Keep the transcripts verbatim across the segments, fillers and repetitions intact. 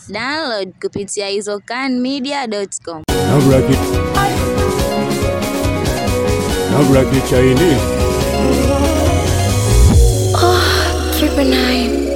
Download kupitia izocan media dot com. Nabraki Nabraki Chinese. Oh, triple nine.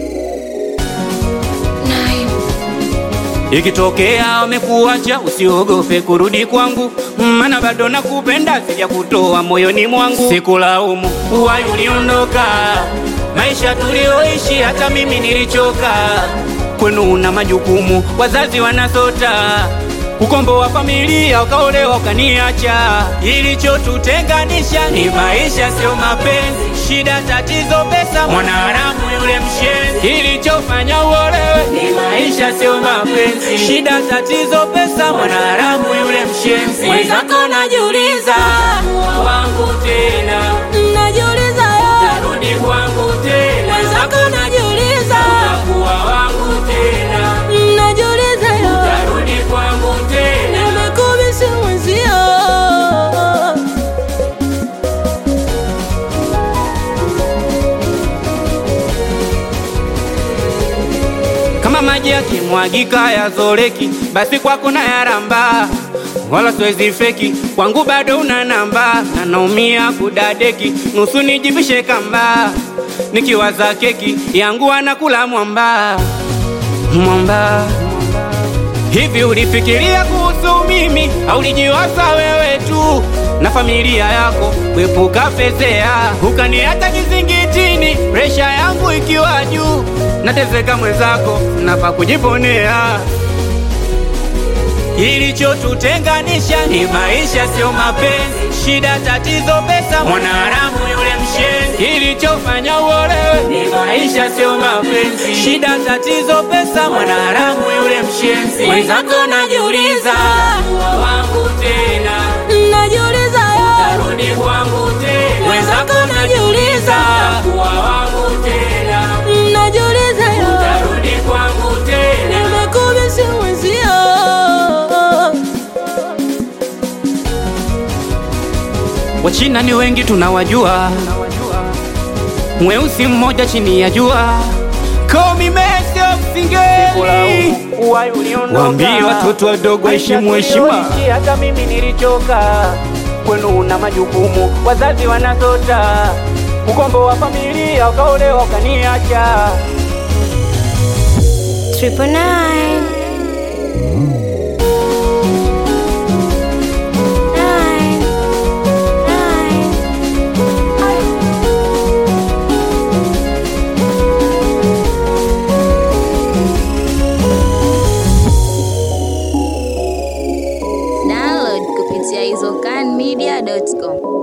Nine. Ikitokea umekuacha usiogope kurudi kwangu, maana bado nakupenda sija kutoa moyoni mwangu. Sikulaumu uwai uliondoka, maisha tulioishi hata mimi nilichoka. Kwenu una majukumu, wazazi wanasota, ukombo wa familia ukaolewa ukaniacha. Ilichotutenganisha ni maisha sio mapenzi, shida tatizo pesa mwanaharamu yule mshenzi. Ilichofanya uolewe ni maisha sio mapenzi, shida tatizo pesa mwanaharamu yule mshenzi. Mwenzako najiuliza wangu tena, Najiuliza yo, narudi kwangu tena. mwenzako najiuliza, Kuwa wangu tena, najiuliza yo, narudi kwangu tena. nimekubisi mwenzio. Kama maji yakimwagika yazoleki, basi kwako na yaramba, wala siwezi feki. Kwangu bado una namba, na naumia kudadeki, nusu nijivishe kamba. Nikiwaza keki yangu anakula mwamba mwamba. Hivi ulifikiria kuhusu mimi, au ulijiwaza wewe tu na familia yako kuepuka fezea? Ukaniacha kizingitini, presha yangu ikiwa juu, nateseka mwenzako napa kujiponea. Ilichotutenganisha ni maisha sio mapenzi, shida tatizo pesa mwanaharamu yule mshenzi. Ilichofanya uolewe ni maisha sio mapenzi, shida tatizo pesa mwanaharamu yule mshenzi. Mwenzako najiuliza wangu tena, Najiuliza yo, narudi kwangu tena. mwenzako najiuliza, kuwa wangu tena, najiuliza yo, narudi kwangu tena. nimekubisi mwenzio. Wachina ni wengi tunawajua, mweusi mmoja chini ya jua. Call me Messi of Singeli. Waambie watoto wadogo heshimu heshima, hata mimi nilichoka. Kwenu una majukumu, wazazi wanasota, ukombo wa familia ukaolewa ukaniacha. Triple nine. Nine. Nine. Download kupitia izocan media dot com.